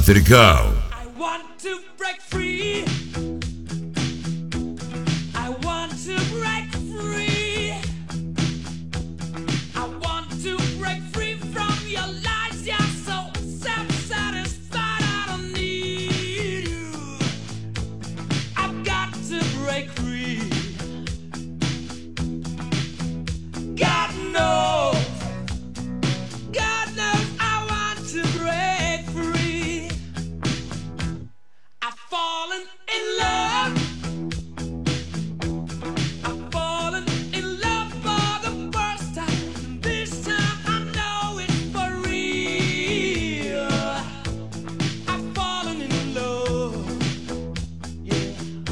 Patricão. I want to break free. I want to break free. I want to break free from your lies. You're so self-satisfied. I don't need you. I've got to break free. God knows. God knows I want to break free. I've fallen in love. I've fallen in love for the first time. This time I know it's for real. I've fallen in love. Yeah.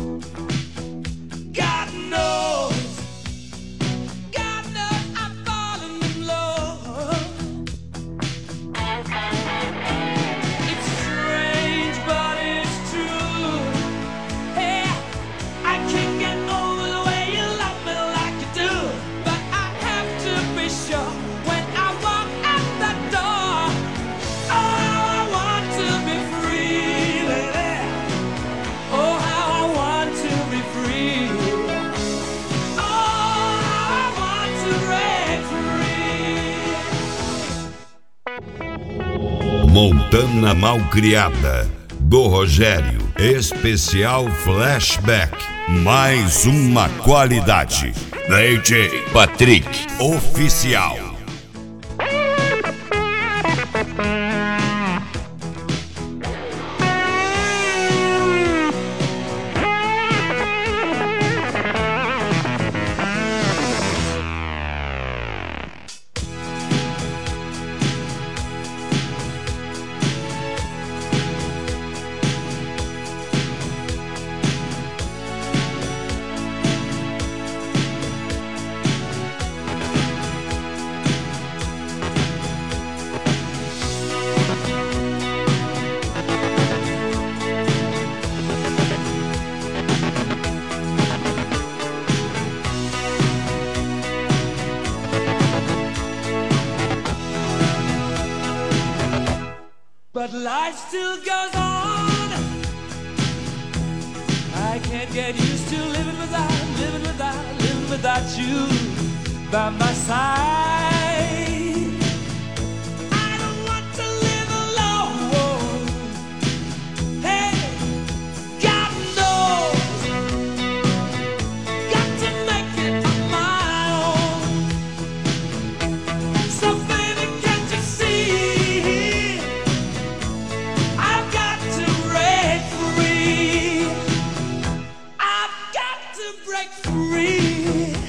God knows. God knows I've fallen in love. It's strange, but it's true. Hey, I can't get over the way you love me like you do. But I have to be sure when I walk out the door. Oh, how I want to be free, baby. Oh, how I want to be free. Oh, how I want to break free. Montana Malcriada, do Rogério. Especial Flashback. Mais uma qualidade. DJ Patrick Oficial. But life still goes on. I can't get used to living without you by my side. I don't want to live alone. Hey, God knows. Got to make it on my own. So baby, can't you see? I've got to break free. I've got to break free.